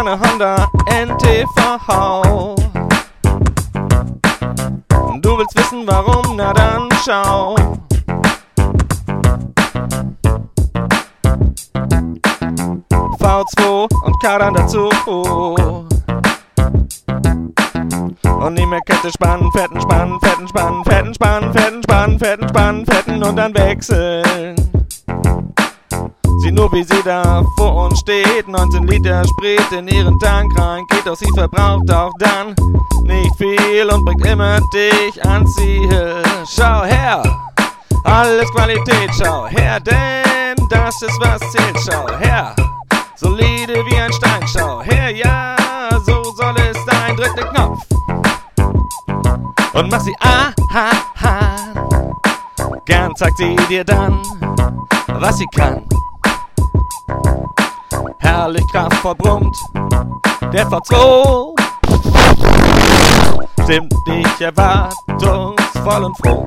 deine Honda NTV. Du willst wissen warum, na dann schau. V2 und Kardan dazu. Und nie mehr Kette spannen, fetten spannen, fetten spannen, fetten spannen, fetten spannen, fetten spannen, fetten und dann wechseln. Sieh nur, wie sie da vor uns steht. 19 Liter Sprit in ihren Tank rein geht, doch sie verbraucht auch dann nicht viel und bringt immer dich ans Ziel. Schau her, alles Qualität, schau her, denn das ist was zählt. Schau her, solide wie ein Stein, schau her, ja, so soll es sein. Drück den Knopf und mach sie gern zeigt sie dir dann, was sie kann. Herrlich kraftvoll brummt der V2, stimmt dich erwartungsvoll und froh.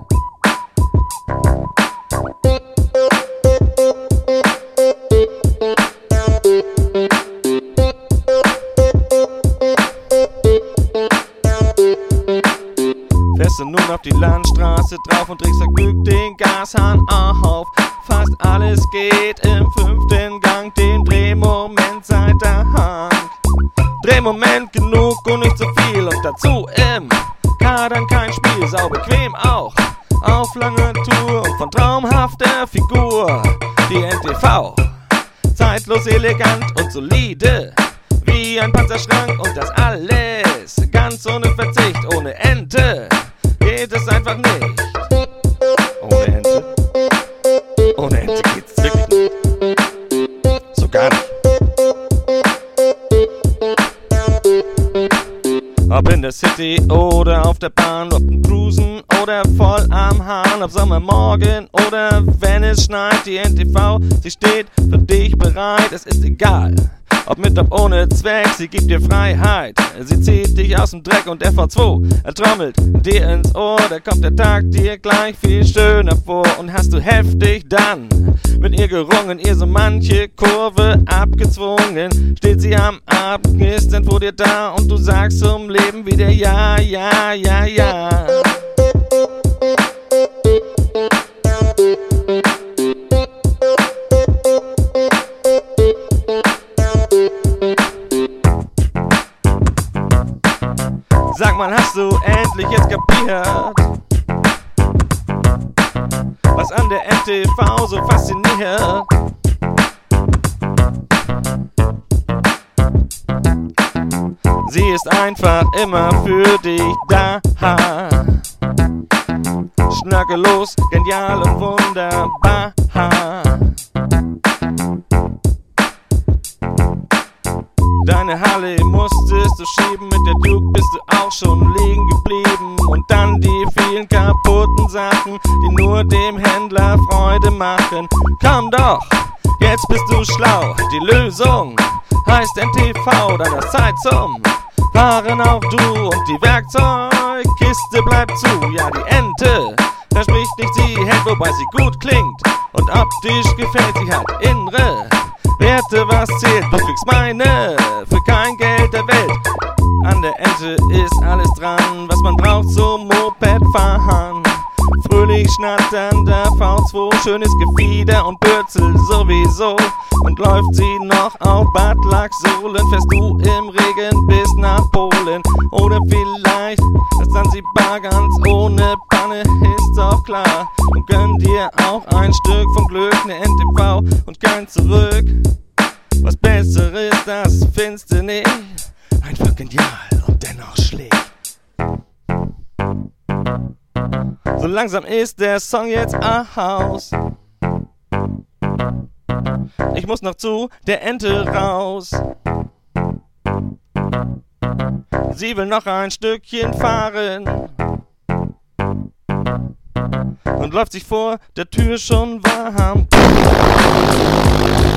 Fährst du nun auf die Landstraße drauf und drückst vergnügt den Gashahn auf. Fast alles geht im 5. Gang, den Drehmoment sei der Hand. Drehmoment genug und nicht zu viel und dazu im Kardan kein Spiel. Sau bequem auch auf lange Tour und von traumhafter Figur. Die NTV, zeitlos elegant und solide wie ein Panzerschrank und das alles ganz ohne Verzicht. Ohne Ente geht es einfach nicht. Ohne Ente? Ohne Ente geht's wirklich nicht. So gar nicht. Ob in der City oder auf der Bahn, ob im Cruisen oder voll am Hahn, ob Sommermorgen oder wenn es schneit, die NTV, sie steht für dich bereit, es ist egal. Ob mit, ob ohne Zweck, sie gibt dir Freiheit. Sie zieht dich aus dem Dreck und der V2, er trommelt dir ins Ohr. Da kommt der Tag dir gleich viel schöner vor. Und hast du heftig dann mit ihr gerungen, ihr so manche Kurve abgezwungen. Steht sie am Abend knisternd vor dir da und du sagst zum Leben wieder ja, ja, ja, ja. Sag mal, hast du endlich jetzt kapiert, was an der NTV so fasziniert? Sie ist einfach immer für dich da. Schnörkellos, genial und wunderbar. Deine Halle musstest du schieben, mit der Duke bist du auch schon liegen geblieben. Und dann die vielen kaputten Sachen, die nur dem Händler Freude machen. Komm doch, jetzt bist du schlau, die Lösung heißt NTV, dann ist Zeit zum Fahren auch du. Und die Werkzeugkiste bleibt zu, ja die Ente verspricht nicht, sie hält, wobei sie gut klingt und optisch gefällt. Sie hat innere Werte, was zählt, du kriegst meine für kein Geld der Welt. An der Ente ist alles dran, was man braucht zum Mopedfahren. Fröhlich schnatternder V2, schönes Gefieder und Bürzel sowieso. Und läuft sie noch auf Badlacksohlen, fährst du im Regen bis nach Polen. Oder vielleicht das Zanzibar ganz ohne Panne, ist doch klar. Und gönn dir auch ein Stück vom Glück, ne NTV und kein Zurück. Was Besseres, das findest du nicht. Einfach genial und dennoch schlicht. So langsam ist der Song jetzt aus. Ich muss noch zu der Ente raus. Sie will noch ein Stückchen fahren und läuft sich vor der Tür schon warm.